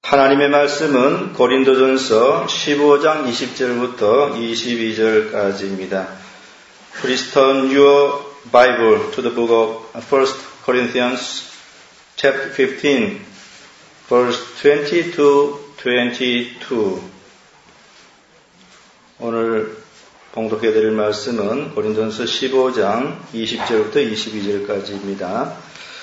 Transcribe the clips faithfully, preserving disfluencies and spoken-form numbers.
하나님의 말씀은 고린도전서 십오 장 이십 절부터 이십이 절까지입니다. Please turn your Bible to the book of First Corinthians chapter fifteen, verse twenty to twenty-two. 오늘 봉독해 드릴 말씀은 고린도전서 십오 장 이십 절부터 이십이 절까지입니다.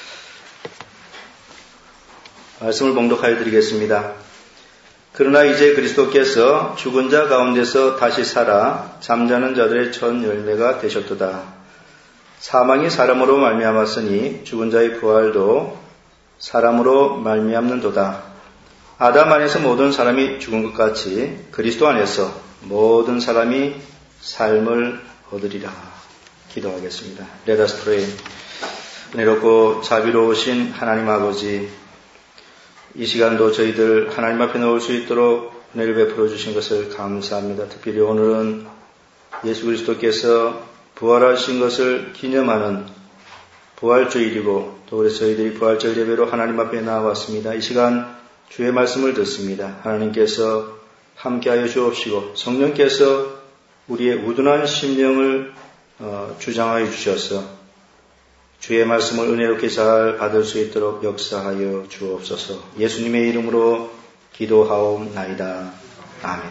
말씀을 봉독하여 드리겠습니다. 그러나 이제 그리스도께서 죽은 자 가운데서 다시 살아 잠자는 자들의 첫 열매가 되셨도다. 사망이 사람으로 말미암았으니 죽은 자의 부활도 사람으로 말미암는도다. 아담 안에서 모든 사람이 죽은 것 같이 그리스도 안에서 모든 사람이 삶을 얻으리라. 기도하겠습니다. Let us pray. 은혜롭고 자비로우신 하나님 아버지, 이 시간도 저희들 하나님 앞에 나올 수 있도록 은혜를 베풀어 주신 것을 감사합니다. 특별히 오늘은 예수 그리스도께서 부활하신 것을 기념하는 부활주일이고 또 그래서 저희들이 부활절 예배로 하나님 앞에 나왔습니다. 이 시간 주의 말씀을 듣습니다. 하나님께서 함께하여 주옵시고 성령께서 우리의 우둔한 심령을 주장하여 주셔서 주의 말씀을 은혜롭게 잘 받을 수 있도록 역사하여 주옵소서. 예수님의 이름으로 기도하옵나이다. 아멘.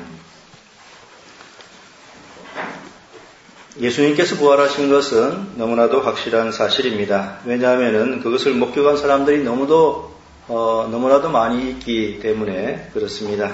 예수님께서 부활하신 것은 너무나도 확실한 사실입니다. 왜냐하면 그것을 목격한 사람들이 너무도 어, 너무나도 많이 있기 때문에 그렇습니다.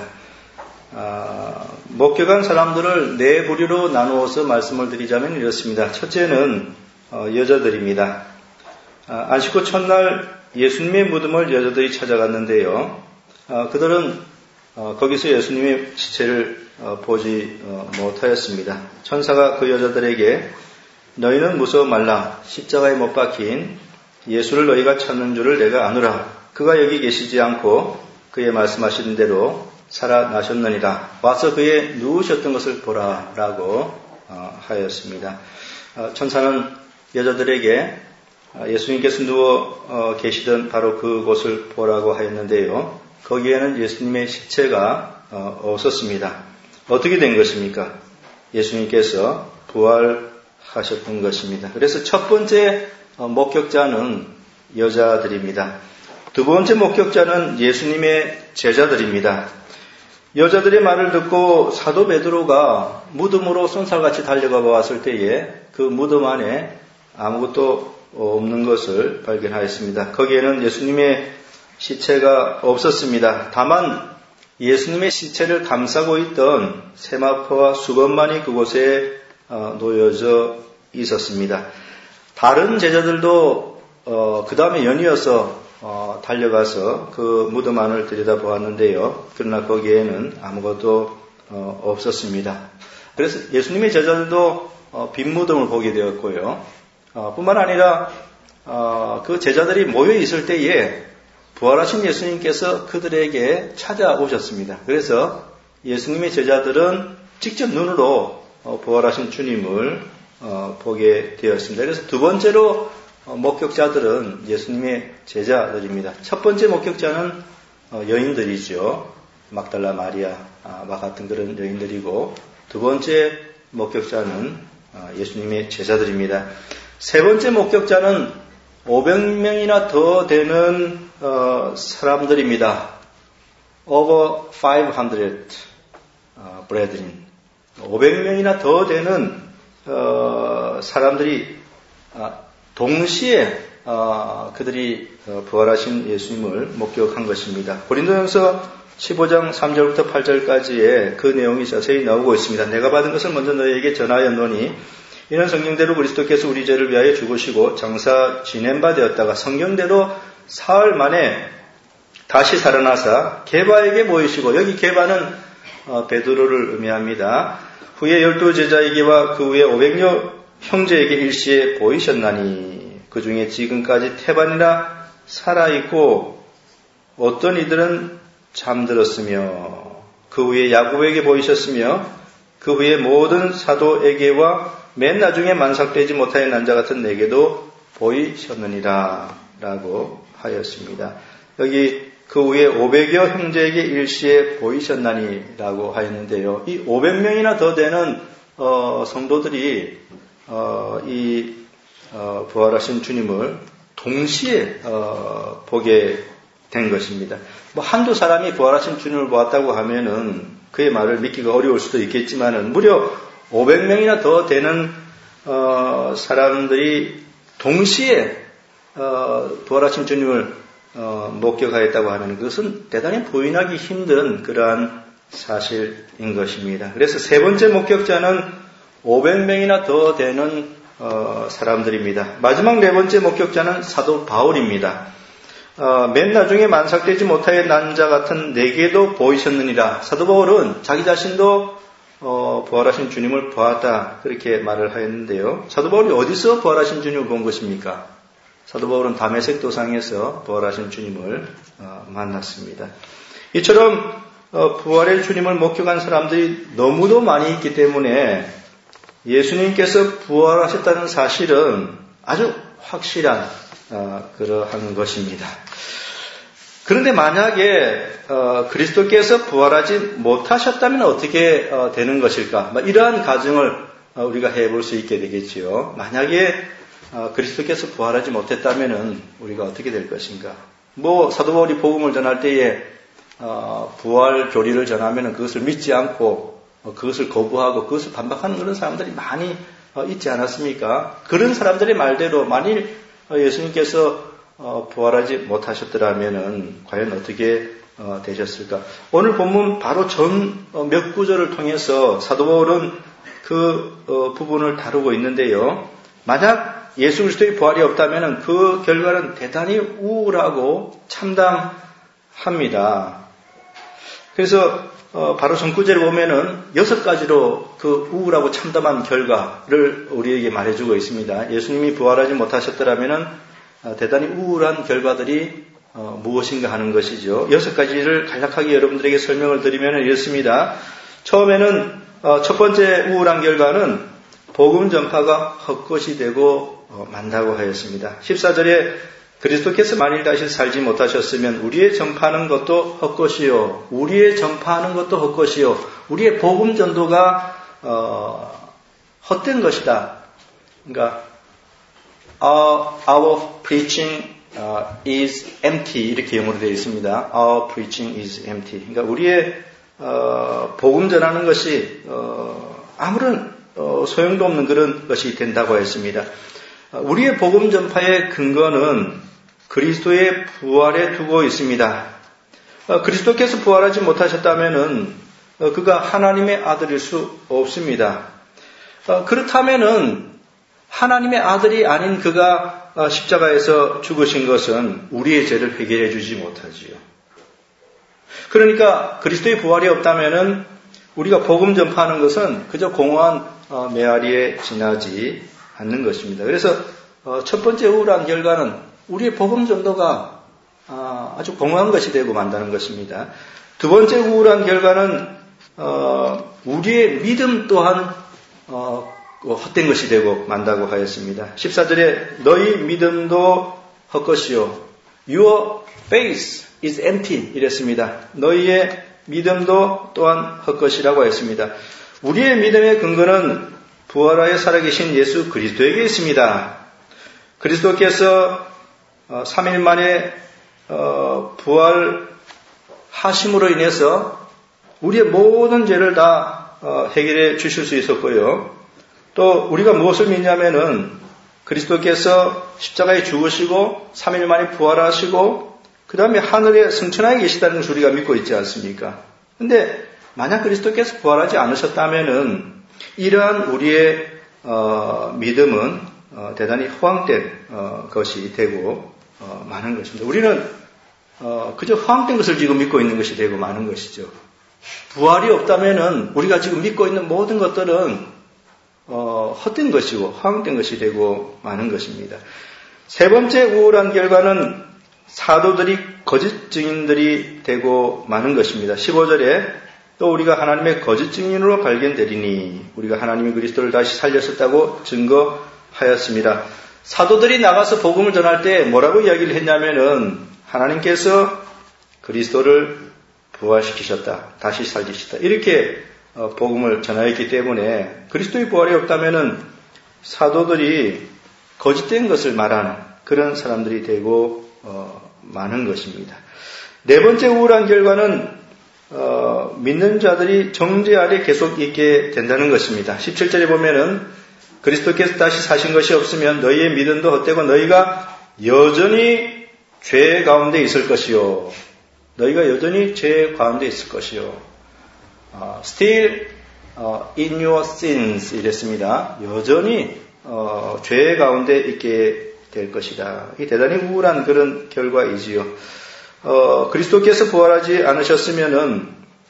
아, 목격한 사람들을 네 부류로 나누어서 말씀을 드리자면 이렇습니다. 첫째는 어, 여자들입니다. 아, 안식 후 첫날 예수님의 무덤을 여자들이 찾아갔는데요. 아, 그들은 어, 거기서 예수님의 시체를 어, 보지 어, 못하였습니다. 천사가 그 여자들에게 너희는 무서워 말라. 십자가에 못 박힌 예수를 너희가 찾는 줄을 내가 아노라. 그가 여기 계시지 않고 그의 말씀하신 대로 살아나셨느니라. 와서 그의 누우셨던 것을 보라 라고 어, 하였습니다. 어, 천사는 여자들에게 예수님께서 누워 계시던 바로 그곳을 보라고 하였는데요. 거기에는 예수님의 시체가 없었습니다. 어떻게 된 것입니까? 예수님께서 부활하셨던 것입니다. 그래서 첫 번째 목격자는 여자들입니다. 두 번째 목격자는 예수님의 제자들입니다. 여자들의 말을 듣고 사도 베드로가 무덤으로 쏜살같이 달려가 보았을 때에 그 무덤 안에 아무것도 없는 것을 발견하였습니다. 거기에는 예수님의 시체가 없었습니다. 다만 예수님의 시체를 감싸고 있던 세마포와 수건만이 그곳에 놓여져 있었습니다. 다른 제자들도 그 다음에 연이어서 달려가서 그 무덤 안을 들여다보았는데요. 그러나 거기에는 아무것도 없었습니다. 그래서 예수님의 제자들도 빈 무덤을 보게 되었고요. 어, 뿐만 아니라 어, 그 제자들이 모여 있을 때에 부활하신 예수님께서 그들에게 찾아오셨습니다. 그래서 예수님의 제자들은 직접 눈으로 어, 부활하신 주님을 어, 보게 되었습니다. 그래서 두 번째로 어, 목격자들은 예수님의 제자들입니다. 첫 번째 목격자는 어, 여인들이죠. 막달라 마리아와 같은 그런 여인들이고, 두 번째 목격자는 어, 예수님의 제자들입니다. 세 번째 목격자는 오백 명이나 더 되는 어, 사람들입니다. Over five hundred 어, brethren. 오백 명이나 더 되는 어, 사람들이 어, 동시에 어, 그들이 어, 부활하신 예수님을 목격한 것입니다. 고린도전서 십오 장 삼 절부터 팔 절까지의 그 내용이 자세히 나오고 있습니다. 내가 받은 것을 먼저 너희에게 전하였노니 이는 성경대로 그리스도께서 우리 죄를 위하여 죽으시고 장사 지낸 바 되었다가 성경대로 사흘 만에 다시 살아나사 게바에게 보이시고, 여기 게바는 어, 베드로를 의미합니다. 후에 열두 제자에게와 그 후에 오백여 형제에게 일시에 보이셨나니 그 중에 지금까지 태반이나 살아있고 어떤 이들은 잠들었으며 그 후에 야곱에게 보이셨으며 그 후에 모든 사도에게와 맨 나중에 만삭되지 못하여 난자 같은 내게도 보이셨느니라 라고 하였습니다. 여기 그 후에 오백여 형제에게 일시에 보이셨나니라고 하였는데요. 이 오백 명이나 더 되는 어, 성도들이 어, 이 어, 부활하신 주님을 동시에 어, 보게 된 것입니다. 뭐 한두 사람이 부활하신 주님을 보았다고 하면은 그의 말을 믿기가 어려울 수도 있겠지만은 무려 오백 명이나 더 되는 어, 사람들이 동시에 어, 부활하신 주님을 어, 목격하였다고 하면 그것은 대단히 부인하기 힘든 그러한 사실인 것입니다. 그래서 세 번째 목격자는 오백 명이나 더 되는 어, 사람들입니다. 마지막 네 번째 목격자는 사도 바울입니다. 어, 맨 나중에 만삭되지 못하여 난 자 같은 내게도 보이셨느니라. 사도 바울은 자기 자신도 어, 부활하신 주님을 보았다 그렇게 말을 하였는데요. 사도 바울이 어디서 부활하신 주님을 본 것입니까? 사도 바울은 다메섹 도상에서 부활하신 주님을 어, 만났습니다. 이처럼 어, 부활의 주님을 목격한 사람들이 너무도 많이 있기 때문에 예수님께서 부활하셨다는 사실은 아주 확실한 어, 그러한 것입니다. 그런데 만약에 어, 그리스도께서 부활하지 못하셨다면 어떻게 어, 되는 것일까? 이러한 가정을 어, 우리가 해볼 수 있게 되겠지요. 만약에 어, 그리스도께서 부활하지 못했다면 우리가 어떻게 될 것인가? 뭐 사도 바울이 복음을 전할 때에 어, 부활 교리를 전하면 그것을 믿지 않고 어, 그것을 거부하고 그것을 반박하는 그런 사람들이 많이 어, 있지 않았습니까? 그런 사람들의 말대로 만일 어, 예수님께서 어, 부활하지 못하셨더라면 과연 어떻게 어, 되셨을까? 오늘 본문 바로 전 몇 구절을 통해서 사도 바울은 그 어, 부분을 다루고 있는데요. 만약 예수 그리스도의 부활이 없다면 그 결과는 대단히 우울하고 참담합니다. 그래서 어, 바로 전구절을 보면은 여섯 가지로 그 우울하고 참담한 결과를 우리에게 말해주고 있습니다. 예수님이 부활하지 못하셨더라면은 어, 대단히 우울한 결과들이 어, 무엇인가 하는 것이죠. 여섯 가지를 간략하게 여러분들에게 설명을 드리면 이렇습니다. 처음에는 어, 첫 번째 우울한 결과는 복음 전파가 헛것이 되고 어, 만다고 하였습니다. 십사 절에 그리스도께서 만일 다시 살지 못하셨으면 우리의 전파하는 것도 헛것이요, 우리의 전파하는 것도 헛것이요, 우리의 복음 전도가 어, 헛된 것이다. 그러니까 our, our preaching uh, is empty 이렇게 영어로 되어 있습니다. Our preaching is empty. 그러니까 우리의 어, 복음 전하는 것이 어, 아무런 어, 소용도 없는 그런 것이 된다고 했습니다. 우리의 복음 전파의 근거는 그리스도의 부활에 두고 있습니다. 그리스도께서 부활하지 못하셨다면은 그가 하나님의 아들일 수 없습니다. 그렇다면은 하나님의 아들이 아닌 그가 십자가에서 죽으신 것은 우리의 죄를 해결해 주지 못하지요. 그러니까 그리스도의 부활이 없다면은 우리가 복음 전파하는 것은 그저 공허한 메아리에 지나지 않는 것입니다. 그래서 첫 번째 우울한 결과는 우리의 복음 전도가 아주 공허한 것이 되고 만다는 것입니다. 두 번째 우울한 결과는 우리의 믿음 또한 헛된 것이 되고 만다고 하였습니다. 십사 절에 너희 믿음도 헛것이요, your faith is empty 이랬습니다. 너희의 믿음도 또한 헛것이라고 했습니다. 우리의 믿음의 근거는 부활하여 살아계신 예수 그리스도에게 있습니다. 그리스도께서 삼 일 만에 부활하심으로 인해서 우리의 모든 죄를 다 해결해 주실 수 있었고요. 또 우리가 무엇을 믿냐면은 그리스도께서 십자가에 죽으시고 삼 일 만에 부활하시고 그 다음에 하늘에 승천하에 계시다는 것을 우리가 믿고 있지 않습니까? 근데 만약 그리스도께서 부활하지 않으셨다면은 이러한 우리의 어, 믿음은 어, 대단히 허황된 어, 것이 되고 어, 많은 것입니다. 우리는 어, 그저 허황된 것을 지금 믿고 있는 것이 되고 많은 것이죠. 부활이 없다면은 우리가 지금 믿고 있는 모든 것들은 어, 헛된 것이고 허황된 것이 되고 많은 것입니다. 세 번째 우울한 결과는 사도들이 거짓 증인들이 되고 많은 것입니다. 십오 절에 또 우리가 하나님의 거짓 증인으로 발견되리니 우리가 하나님이 그리스도를 다시 살렸었다고 증거하였습니다. 사도들이 나가서 복음을 전할 때 뭐라고 이야기를 했냐면은 하나님께서 그리스도를 부활시키셨다. 다시 살리셨다. 이렇게 복음을 전하였기 때문에 그리스도의 부활이 없다면은 사도들이 거짓된 것을 말하는 그런 사람들이 되고 어, 많은 것입니다. 네 번째 우울한 결과는 어, 믿는 자들이 정죄 아래 계속 있게 된다는 것입니다. 십칠 절에 보면은 그리스도께서 다시 사신 것이 없으면 너희의 믿음도 헛되고 너희가 여전히 죄 가운데 있을 것이요. 너희가 여전히 죄 가운데 있을 것이요. 어, still uh, in your sins 이랬습니다. 여전히 어, 죄 가운데 있게 될 것이다. 이 대단히 우울한 그런 결과이지요. 어, 그리스도께서 부활하지 않으셨으면은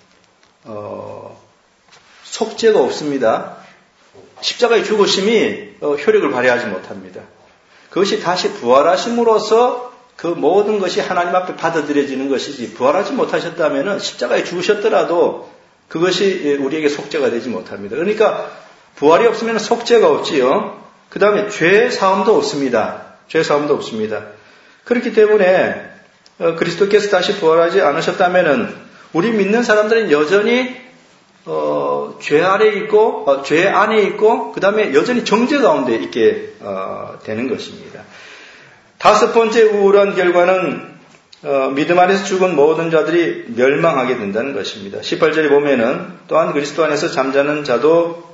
어, 속죄가 없습니다. 십자가의 죽으심이 어, 효력을 발휘하지 못합니다. 그것이 다시 부활하심으로써 그 모든 것이 하나님 앞에 받아들여지는 것이지 부활하지 못하셨다면은 십자가에 죽으셨더라도 그것이 우리에게 속죄가 되지 못합니다. 그러니까 부활이 없으면 속죄가 없지요. 그 다음에 죄 사함도 없습니다. 죄 사함도 없습니다. 그렇기 때문에 그리스도께서 다시 부활하지 않으셨다면은 우리 믿는 사람들은 여전히 어, 죄 아래 있고 어, 죄 안에 있고 그 다음에 여전히 정죄 가운데 있게 어, 되는 것입니다. 다섯 번째 우울한 결과는 어, 믿음 안에서 죽은 모든 자들이 멸망하게 된다는 것입니다. 십팔 절에 보면은 또한 그리스도 안에서 잠자는 자도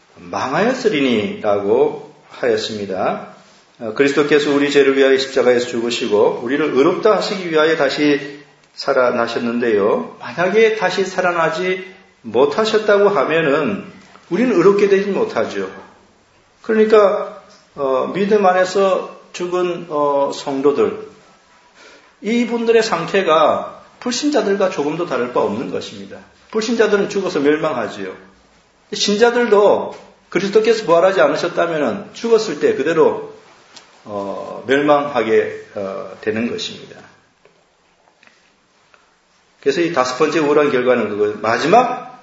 망하였으리니 라고 하였습니다. 어, 그리스도께서 우리 죄를 위하여 십자가에서 죽으시고 우리를 의롭다 하시기 위하여 다시 살아나셨는데요. 만약에 다시 살아나지 못하셨다고 하면은 우리는 의롭게 되지 못하죠. 그러니까 어, 믿음 안에서 죽은 어, 성도들 이분들의 상태가 불신자들과 조금도 다를 바 없는 것입니다. 불신자들은 죽어서 멸망하지요. 신자들도 그리스도께서 부활하지 않으셨다면 죽었을 때 그대로 어, 멸망하게 어, 되는 것입니다. 그래서 이 다섯 번째 우울한 결과는 그거 마지막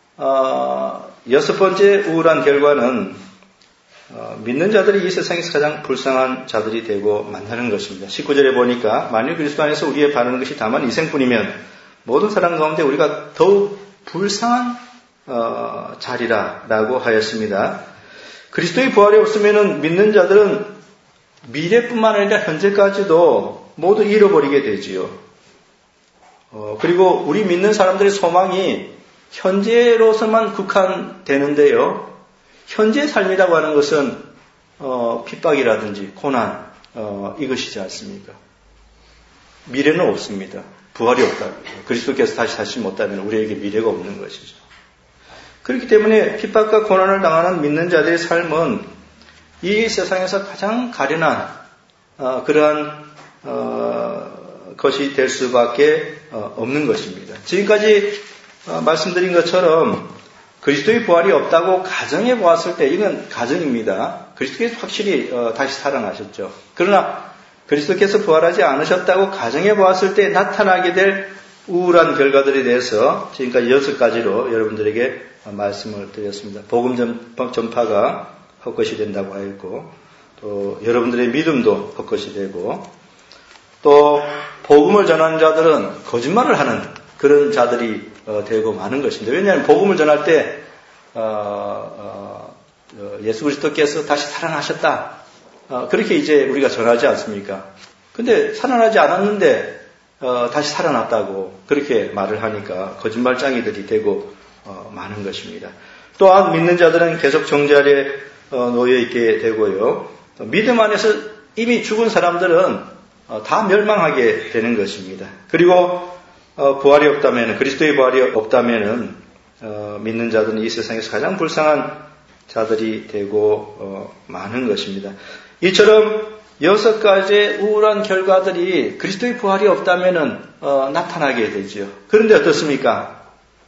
어, 여섯 번째 우울한 결과는 어, 믿는 자들이 이 세상에서 가장 불쌍한 자들이 되고 만나는 것입니다. 십구 절에 보니까 만일 그리스도 안에서 우리의 바라는 것이 다만 이생뿐이면 모든 사람 가운데 우리가 더욱 불쌍한 어, 자리라라고 하였습니다. 그리스도의 부활이 없으면 믿는 자들은 미래뿐만 아니라 현재까지도 모두 잃어버리게 되지요. 어, 그리고 우리 믿는 사람들의 소망이 현재로서만 국한되는데요. 현재의 삶이라고 하는 것은 어, 핍박이라든지 고난 어, 이것이지 않습니까? 미래는 없습니다. 부활이 없다. 그리스도께서 다시 사시 못하면 우리에게 미래가 없는 것이죠. 그렇기 때문에 핍박과 고난을 당하는 믿는 자들의 삶은 이 세상에서 가장 가련한 어, 그러한 어, 것이 될 수밖에 어, 없는 것입니다. 지금까지 어, 말씀드린 것처럼 그리스도의 부활이 없다고 가정해 보았을 때 이건 가정입니다. 그리스도께서 확실히 어, 다시 살아나셨죠. 그러나 그리스도께서 부활하지 않으셨다고 가정해 보았을 때 나타나게 될 우울한 결과들에 대해서 지금까지 여섯 가지로 여러분들에게 말씀을 드렸습니다. 복음 전파가 헛것이 된다고 하였고 또 여러분들의 믿음도 헛것이 되고 또 복음을 전하는 자들은 거짓말을 하는 그런 자들이 어, 되고 많은 것인데 왜냐하면 복음을 전할 때 어, 어, 예수 그리스도께서 다시 살아나셨다 어, 그렇게 이제 우리가 전하지 않습니까? 근데 살아나지 않았는데 어, 다시 살아났다고 그렇게 말을 하니까 거짓말장이들이 되고 어, 많은 것입니다. 또한 믿는 자들은 계속 정죄 아래 어, 놓여 있게 되고요. 믿음 안에서 이미 죽은 사람들은 어, 다 멸망하게 되는 것입니다. 그리고 어, 부활이 없다면, 그리스도의 부활이 없다면은, 어, 믿는 자들은 이 세상에서 가장 불쌍한 자들이 되고, 어, 많은 것입니다. 이처럼 여섯 가지의 우울한 결과들이 그리스도의 부활이 없다면은, 어, 나타나게 되지요. 그런데 어떻습니까?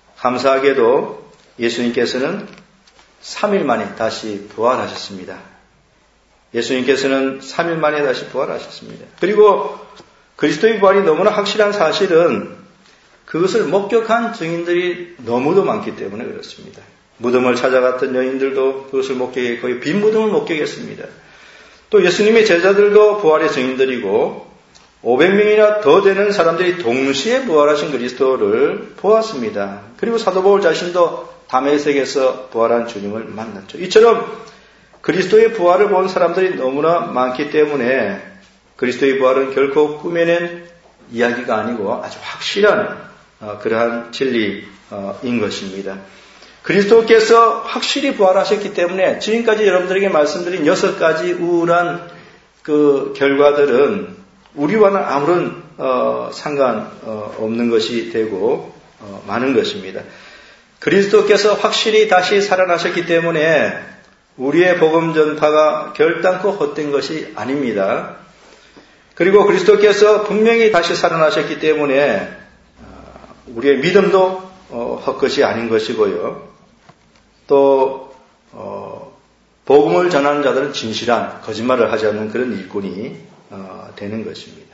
감사하게도 예수님께서는 삼 일 만에 다시 부활하셨습니다. 예수님께서는 삼 일 만에 다시 부활하셨습니다. 그리고 그리스도의 부활이 너무나 확실한 사실은 그것을 목격한 증인들이 너무도 많기 때문에 그렇습니다. 무덤을 찾아갔던 여인들도 그것을 목격해 거의 빈 무덤을 목격했습니다. 또 예수님의 제자들도 부활의 증인들이고 오백 명이나 더 되는 사람들이 동시에 부활하신 그리스도를 보았습니다. 그리고 사도 바울 자신도 다메섹에서 부활한 주님을 만났죠. 이처럼 그리스도의 부활을 본 사람들이 너무나 많기 때문에 그리스도의 부활은 결코 꾸며낸 이야기가 아니고 아주 확실한 그러한 진리인 것입니다. 그리스도께서 확실히 부활하셨기 때문에 지금까지 여러분들에게 말씀드린 여섯 가지 우울한 그 결과들은 우리와는 아무런 어, 상관 어, 없는 것이 되고 어, 많은 것입니다. 그리스도께서 확실히 다시 살아나셨기 때문에 우리의 복음 전파가 결단코 헛된 것이 아닙니다. 그리고 그리스도께서 분명히 다시 살아나셨기 때문에 우리의 믿음도 어, 헛것이 아닌 것이고요. 또 어, 복음을 전하는 자들은 진실한 거짓말을 하지 않는 그런 일꾼이 어, 되는 것입니다.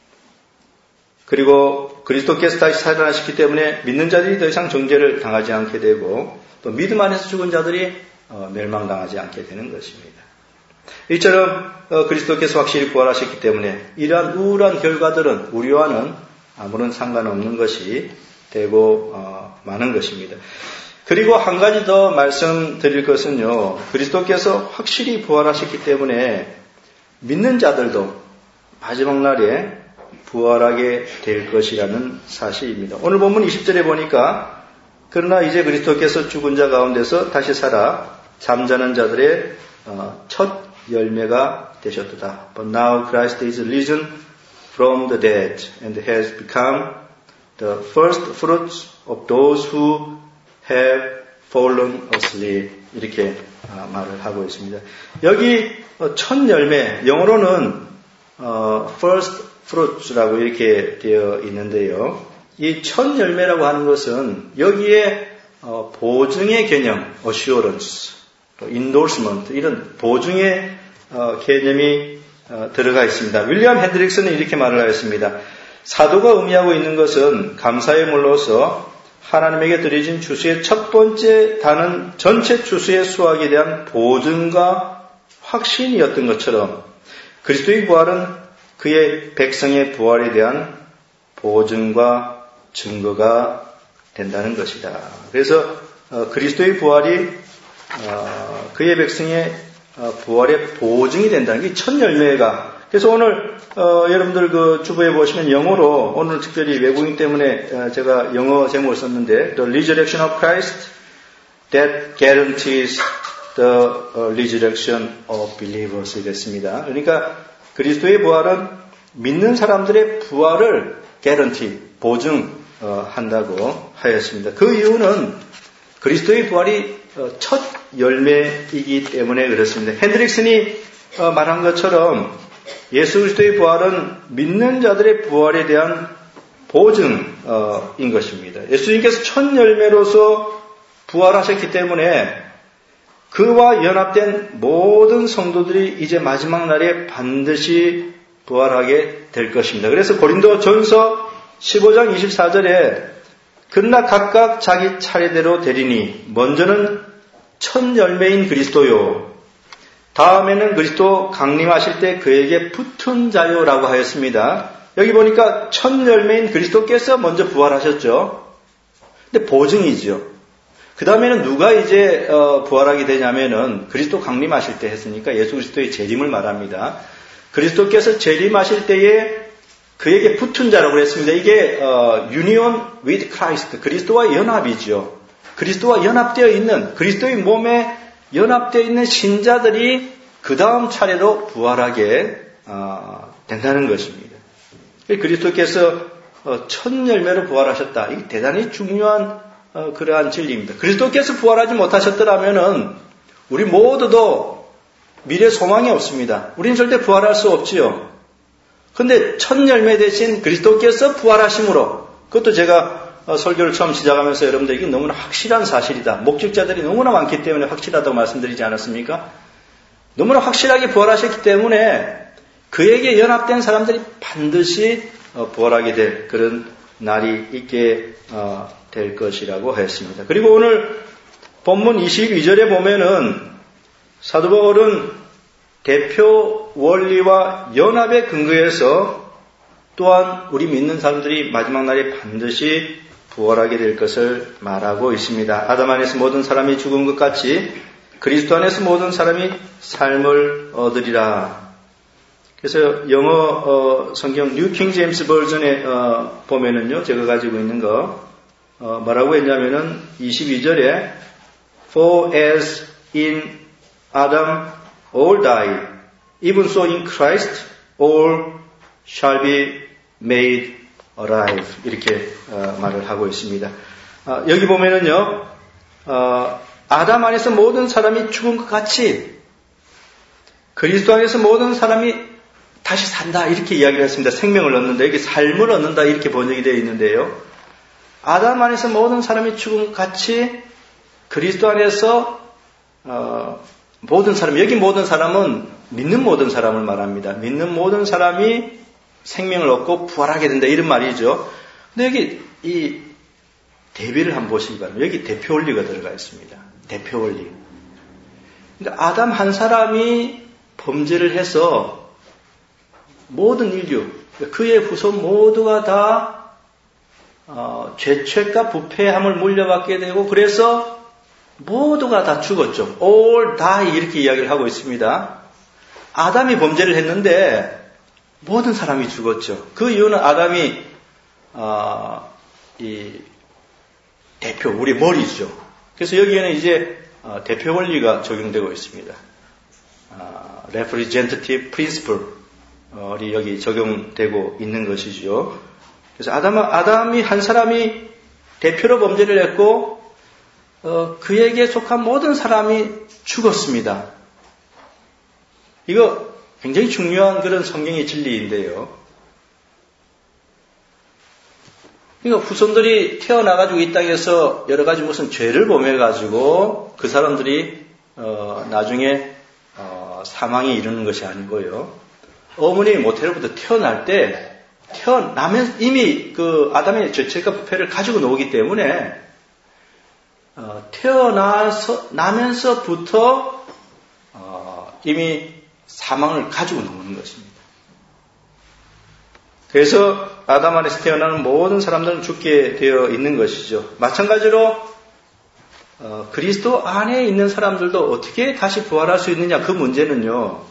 그리고 그리스도께서 다시 살아나셨기 때문에 믿는 자들이 더 이상 정죄를 당하지 않게 되고 또 믿음 안에서 죽은 자들이 어, 멸망당하지 않게 되는 것입니다. 이처럼 어, 그리스도께서 확실히 부활하셨기 때문에 이러한 우울한 결과들은 우리와는 아무런 상관없는 것이 되고 어, 많은 것입니다. 그리고 한 가지 더 말씀드릴 것은요. 그리스도께서 확실히 부활하셨기 때문에 믿는 자들도 마지막 날에 부활하게 될 것이라는 사실입니다. 오늘 본문 이십 절에 보니까 그러나 이제 그리스도께서 죽은 자 가운데서 다시 살아 잠자는 자들의 어, 첫 열매가 되셨도다. But now Christ is risen from the dead and has become the first fruits of those who have fallen asleep. 이렇게 말을 하고 있습니다. 여기 첫 열매, 영어로는 first fruits라고 이렇게 되어 있는데요. 이 첫 열매라고 하는 것은 여기에 보증의 개념, assurance, endorsement 이런 보증의 개념이 들어가 있습니다. 윌리엄 핸드릭스는 이렇게 말을 하였습니다. 사도가 의미하고 있는 것은 감사의 물로서 하나님에게 드려진 주수의 첫 번째 단은 전체 주수의 수확에 대한 보증과 확신이었던 것처럼 그리스도의 부활은 그의 백성의 부활에 대한 보증과 증거가 된다는 것이다. 그래서 그리스도의 부활이 그의 백성의 부활의 보증이 된다는 게 첫 열매가. 그래서 오늘 어, 여러분들 그 주부에 보시면 영어로 오늘 특별히 외국인 때문에 어, 제가 영어 제목을 썼는데 The Resurrection of Christ that guarantees the uh, resurrection of believers 이랬습니다. 그러니까 그리스도의 부활은 믿는 사람들의 부활을 guarantee, 보증한다고 하였습니다. 그 이유는 그리스도의 부활이 어, 첫 열매이기 때문에 그렇습니다. 핸드릭슨이 어, 말한 것처럼 예수 그리스도의 부활은 믿는 자들의 부활에 대한 보증인 것입니다. 예수님께서 첫 열매로서 부활하셨기 때문에 그와 연합된 모든 성도들이 이제 마지막 날에 반드시 부활하게 될 것입니다. 그래서 고린도전서 십오 장 이십사 절에 그러나 각각 자기 차례대로 되리니 먼저는 첫 열매인 그리스도요 다음에는 그리스도 강림하실 때 그에게 붙은 자요라고 하였습니다. 여기 보니까 첫 열매인 그리스도께서 먼저 부활하셨죠. 근데 보증이죠. 그 다음에는 누가 이제 어, 부활하게 되냐면은 그리스도 강림하실 때 했으니까 예수 그리스도의 재림을 말합니다. 그리스도께서 재림하실 때에 그에게 붙은 자라고 그랬습니다. 이게 어, union with Christ, 그리스도와 연합이죠. 그리스도와 연합되어 있는 그리스도의 몸에 연합되어 있는 신자들이 그 다음 차례로 부활하게 어, 된다는 것입니다. 그리스도께서 어, 첫 열매로 부활하셨다. 이게 대단히 중요한 어, 그러한 진리입니다. 그리스도께서 부활하지 못하셨더라면은 우리 모두도 미래 소망이 없습니다. 우리는 절대 부활할 수 없지요. 그런데 첫 열매 대신 그리스도께서 부활하심으로, 그것도 제가 어, 설교를 처음 시작하면서 여러분들에게 너무나 확실한 사실이다. 목격자들이 너무나 많기 때문에 확실하다고 말씀드리지 않았습니까? 너무나 확실하게 부활하셨기 때문에 그에게 연합된 사람들이 반드시 어, 부활하게 될 그런 날이 있게 어, 될 것이라고 하였습니다. 그리고 오늘 본문 이십이 절에 보면은 사도 바울은 대표 원리와 연합의 근거에서 또한 우리 믿는 사람들이 마지막 날에 반드시 부활하게 될 것을 말하고 있습니다. 아담 안에서 모든 사람이 죽은 것 같이 그리스도 안에서 모든 사람이 삶을 얻으리라. 그래서 영어 어, 성경 뉴 킹 제임스 버전에 어, 보면은요, 제가 가지고 있는 거 어, 뭐라고 했냐면은 이십이 절에 For as in Adam all die, even so in Christ all shall be made alive. 이렇게 어, 말을 하고 있습니다. 어, 여기 보면은요, 어, 아담 안에서 모든 사람이 죽은 것 같이 그리스도 안에서 모든 사람이 다시 산다 이렇게 이야기를 했습니다. 생명을 얻는다, 여기 삶을 얻는다 이렇게 번역이 되어 있는데요. 아담 안에서 모든 사람이 죽은 것 같이 그리스도 안에서 어, 모든 사람, 여기 모든 사람은 믿는 모든 사람을 말합니다. 믿는 모든 사람이 생명을 얻고 부활하게 된다 이런 말이죠. 근데 여기 이 대비를 한번 보시기 바랍니다. 여기 대표 원리가 들어가 있습니다. 대표 원리. 그러니까 아담 한 사람이 범죄를 해서 모든 인류, 그의 후손 모두가 다 어, 죄책과 부패함을 물려받게 되고 그래서 모두가 다 죽었죠. All die 이렇게 이야기를 하고 있습니다. 아담이 범죄를 했는데 모든 사람이 죽었죠. 그 이유는 아담이 어, 이 대표, 우리 머리죠. 그래서 여기에는 이제 어, 대표 원리가 적용되고 있습니다. 어, representative principle이 여기 적용되고 있는 것이죠. 그래서 아담, 아담이 한 사람이 대표로 범죄를 했고 어, 그에게 속한 모든 사람이 죽었습니다. 이거 굉장히 중요한 그런 성경의 진리인데요. 그러니까 후손들이 태어나가지고 이 땅에서 여러 가지 무슨 죄를 범해가지고 그 사람들이 어, 나중에 어, 사망에 이르는 것이 아니고요. 어머니 모태로부터 태어날 때 태어나면 이미 그 아담의 죄책과 부패를 가지고 나오기 때문에 어, 태어나서 나면서부터 어, 이미 사망을 가지고 나오는 것입니다. 그래서 아담 안에서 태어나는 모든 사람들은 죽게 되어 있는 것이죠. 마찬가지로 어, 그리스도 안에 있는 사람들도 어떻게 다시 부활할 수 있느냐, 그 문제는요,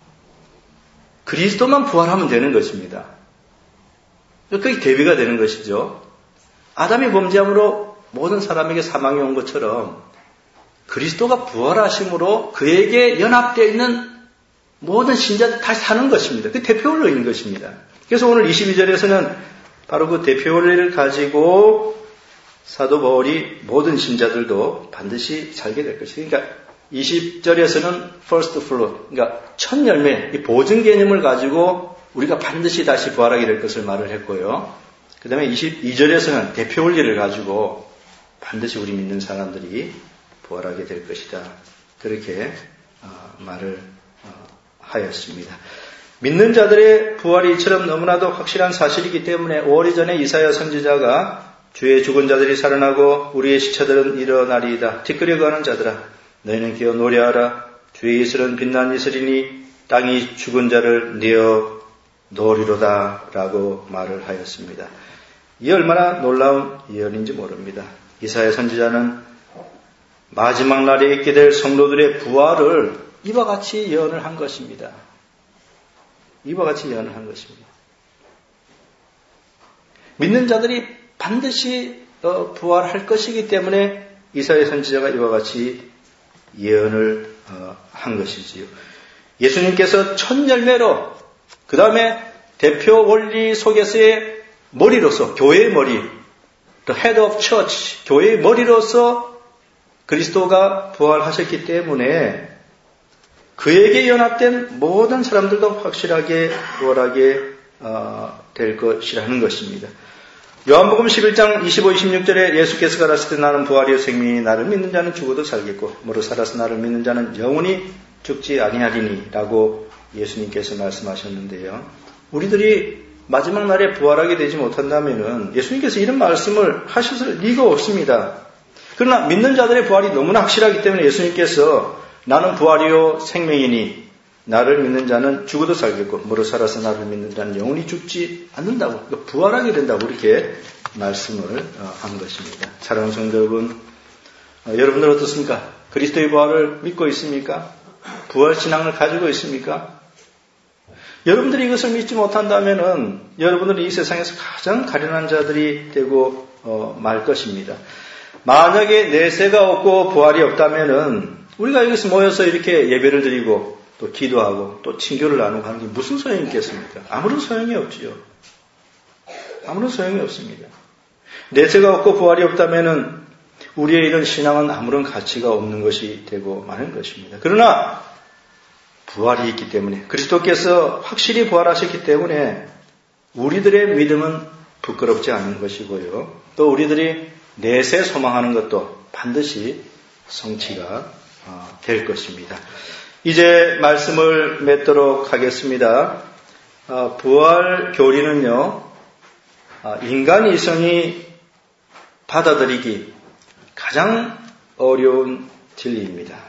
그리스도만 부활하면 되는 것입니다. 그게 대비가 되는 것이죠. 아담이 범죄함으로 모든 사람에게 사망이 온 것처럼 그리스도가 부활하심으로 그에게 연합되어 있는 모든 신자들 다시 사는 것입니다. 그 대표 원리인 것입니다. 그래서 오늘 이십이 절에서는 바로 그 대표 원리를 가지고 사도 바울이 모든 신자들도 반드시 살게 될 것이에요. 그러니까 이십 절에서는 first fruit, 그러니까 첫 열매, 이 보증 개념을 가지고 우리가 반드시 다시 부활하게 될 것을 말을 했고요. 그 다음에 이십이 절에서는 대표 원리를 가지고 반드시 우리 믿는 사람들이 부활하게 될 것이다. 그렇게 말을 하였습니다. 믿는 자들의 부활이 이처럼 너무나도 확실한 사실이기 때문에 오월 이전에 이사야 선지자가 주의 죽은 자들이 살아나고 우리의 시체들은 일어나리이다. 티끌에 거하는 자들아 너희는 기어 노래하라. 주의 이슬은 빛난 이슬이니 땅이 죽은 자를 내어 놓으리로다 라고 말을 하였습니다. 이 얼마나 놀라운 예언인지 모릅니다. 이사야 선지자는 마지막 날에 있게 될 성도들의 부활을 이와 같이 예언을 한 것입니다. 이와 같이 예언을 한 것입니다. 믿는 자들이 반드시 부활할 것이기 때문에 이사야 선지자가 이와 같이 예언을 한 것이지요. 예수님께서 첫 열매로 그 다음에 대표 원리 속에서의 머리로서 교회의 머리, the head of church, 교회의 머리로서 그리스도가 부활하셨기 때문에 그에게 연합된 모든 사람들도 확실하게 부활하게 될 것이라는 것입니다. 요한복음 십일 장 이십오, 이십육 절에 예수께서 가라사대 나는 부활이요 생명이니 나를 믿는 자는 죽어도 살겠고 무릇 살아서 나를 믿는 자는 영원히 죽지 아니하리니 라고 예수님께서 말씀하셨는데요. 우리들이 마지막 날에 부활하게 되지 못한다면 예수님께서 이런 말씀을 하셨을 리가 없습니다. 그러나 믿는 자들의 부활이 너무나 확실하기 때문에 예수님께서 나는 부활이요 생명이니 나를 믿는 자는 죽어도 살겠고 무릇 살아서 나를 믿는 자는 영원히 죽지 않는다고, 그러니까 부활하게 된다고 이렇게 말씀을 한 것입니다. 사랑하는 성도 여러분, 여러분들 어떻습니까? 그리스도의 부활을 믿고 있습니까? 부활 신앙을 가지고 있습니까? 여러분들이 이것을 믿지 못한다면은 여러분들은 이 세상에서 가장 가련한 자들이 되고 어, 말 것입니다. 만약에 내세가 없고 부활이 없다면은 우리가 여기서 모여서 이렇게 예배를 드리고 또 기도하고 또 친교를 나누고 하는 게 무슨 소용이 있겠습니까? 아무런 소용이 없지요. 아무런 소용이 없습니다. 내세가 없고 부활이 없다면은 우리의 이런 신앙은 아무런 가치가 없는 것이 되고 마는 것입니다. 그러나 부활이 있기 때문에, 그리스도께서 확실히 부활하셨기 때문에 우리들의 믿음은 부끄럽지 않은 것이고요. 또 우리들이 내세 소망하는 것도 반드시 성취가 될 것입니다. 이제 말씀을 맺도록 하겠습니다. 부활 교리는요, 인간 이성이 받아들이기 가장 어려운 진리입니다.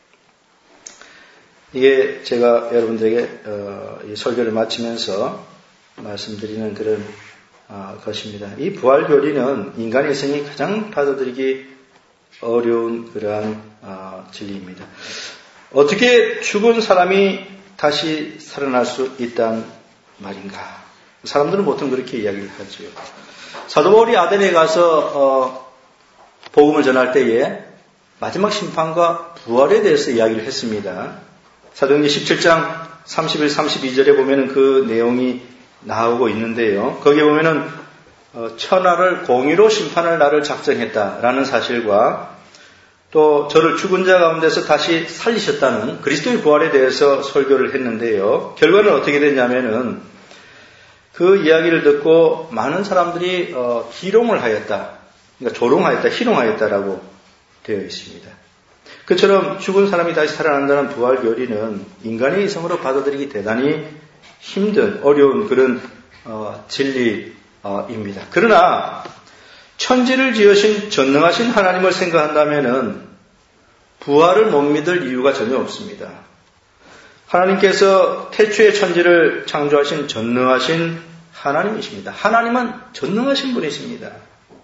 이게 제가 여러분들에게 어, 이 설교를 마치면서 말씀드리는 그런 어, 것입니다. 이 부활 교리는 인간의 성이 가장 받아들이기 어려운 그러한 어, 진리입니다. 어떻게 죽은 사람이 다시 살아날 수 있단 말인가? 사람들은 보통 그렇게 이야기를 하죠. 사도 바울이 아덴에 가서 어, 복음을 전할 때에 마지막 심판과 부활에 대해서 이야기를 했습니다. 사도행전 십칠 장 삼십일, 삼십이 절에 보면은 그 내용이 나오고 있는데요. 거기에 보면은 천하를 공의로 심판할 날을 작정했다라는 사실과 또 저를 죽은 자 가운데서 다시 살리셨다는 그리스도의 부활에 대해서 설교를 했는데요. 결과는 어떻게 됐냐면은 그 이야기를 듣고 많은 사람들이 희롱을 하였다. 그러니까 조롱하였다, 희롱하였다라고 되어 있습니다. 그처럼 죽은 사람이 다시 살아난다는 부활 교리는 인간의 이성으로 받아들이기 대단히 힘든, 어려운 그런 어, 진리입니다. 그러나 천지를 지으신 전능하신 하나님을 생각한다면은 부활을 못 믿을 이유가 전혀 없습니다. 하나님께서 태초의 천지를 창조하신 전능하신 하나님이십니다. 하나님은 전능하신 분이십니다.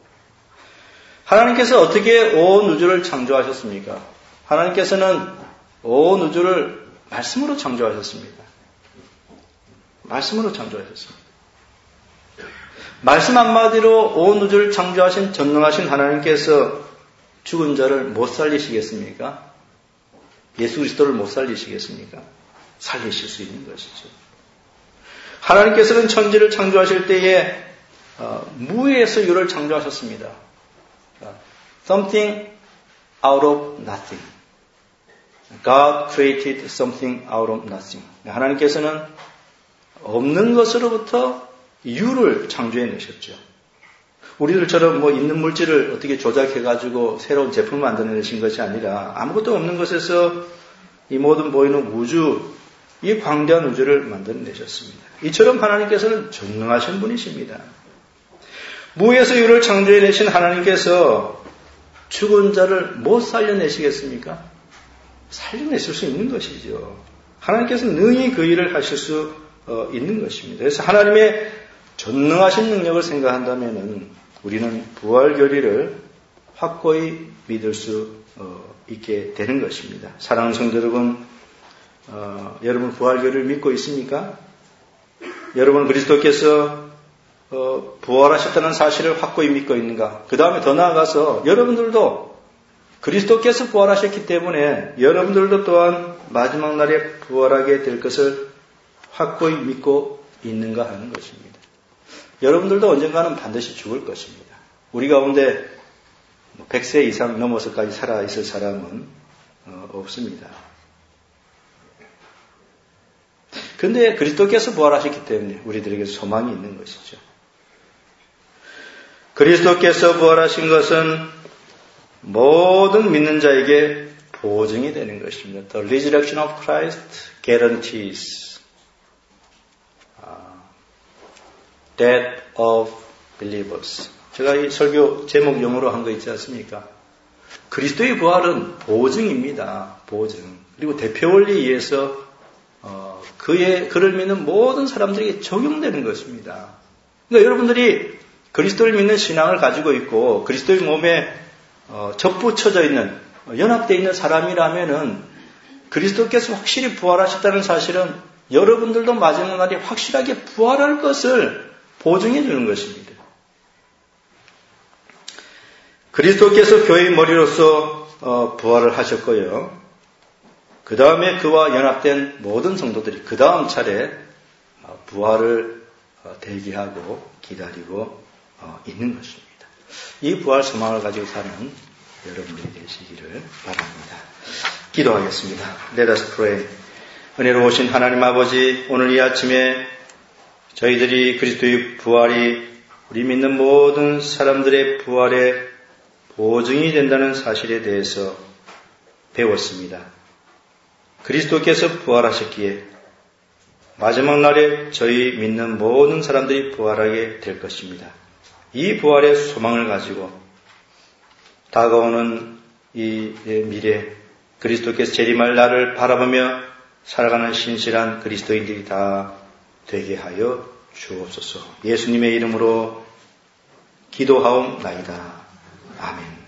하나님께서 어떻게 온 우주를 창조하셨습니까? 하나님께서는 온 우주를 말씀으로 창조하셨습니다. 말씀으로 창조하셨습니다. 말씀 한마디로 온 우주를 창조하신 전능하신 하나님께서 죽은 자를 못 살리시겠습니까? 예수 그리스도를 못 살리시겠습니까? 살리실 수 있는 것이죠. 하나님께서는 천지를 창조하실 때에 어, 무에서 유를 창조하셨습니다. Something out of nothing. God created something out of nothing. 하나님께서는 없는 것으로부터 유를 창조해 내셨죠. 우리들처럼 뭐 있는 물질을 어떻게 조작해가지고 새로운 제품을 만들어내신 것이 아니라 아무것도 없는 것에서 이 모든 보이는 우주, 이 광대한 우주를 만들어내셨습니다. 이처럼 하나님께서는 전능하신 분이십니다. 무에서 유를 창조해 내신 하나님께서 죽은 자를 못 살려내시겠습니까? 살려내실 수 있는 것이죠. 하나님께서는 능히 그 일을 하실 수 있는 것입니다. 그래서 하나님의 전능하신 능력을 생각한다면 우리는 부활 교리를 확고히 믿을 수 있게 되는 것입니다. 사랑하는 성도 여러분, 어, 여러분 부활 교리를 믿고 있습니까? 여러분 그리스도께서 어, 부활하셨다는 사실을 확고히 믿고 있는가? 그 다음에 더 나아가서 여러분들도 그리스도께서 부활하셨기 때문에 여러분들도 또한 마지막 날에 부활하게 될 것을 확고히 믿고 있는가 하는 것입니다. 여러분들도 언젠가는 반드시 죽을 것입니다. 우리 가운데 백 세 이상 넘어서까지 살아있을 사람은 어, 없습니다. 그런데 그리스도께서 부활하셨기 때문에 우리들에게 소망이 있는 것이죠. 그리스도께서 부활하신 것은 모든 믿는 자에게 보증이 되는 것입니다. The resurrection of Christ guarantees death of believers. 제가 이 설교 제목 영어로 한 거 있지 않습니까? 그리스도의 부활은 보증입니다. 보증. 그리고 대표 원리에 의해서 그의 그를 믿는 모든 사람들에게 적용되는 것입니다. 그러니까 여러분들이 그리스도를 믿는 신앙을 가지고 있고 그리스도의 몸에 어, 접붙여져 있는 연합되어 있는 사람이라면은 그리스도께서 확실히 부활하셨다는 사실은 여러분들도 마지막 날에 확실하게 부활할 것을 보증해 주는 것입니다. 그리스도께서 교회의 머리로서 어, 부활을 하셨고요. 그 다음에 그와 연합된 모든 성도들이 그 다음 차례 어, 부활을 어, 대기하고 기다리고 어, 있는 것입니다. 이 부활 소망을 가지고 사는 여러분들이 되시기를 바랍니다. 기도하겠습니다. Let us pray. 은혜로우신 하나님 아버지, 오늘 이 아침에 저희들이 그리스도의 부활이 우리 믿는 모든 사람들의 부활의 보증이 된다는 사실에 대해서 배웠습니다. 그리스도께서 부활하셨기에 마지막 날에 저희 믿는 모든 사람들이 부활하게 될 것입니다. 이 부활의 소망을 가지고 다가오는 이 미래 그리스도께서 재림할 날을 바라보며 살아가는 신실한 그리스도인들이 다 되게 하여 주옵소서. 예수님의 이름으로 기도하옵나이다. 아멘.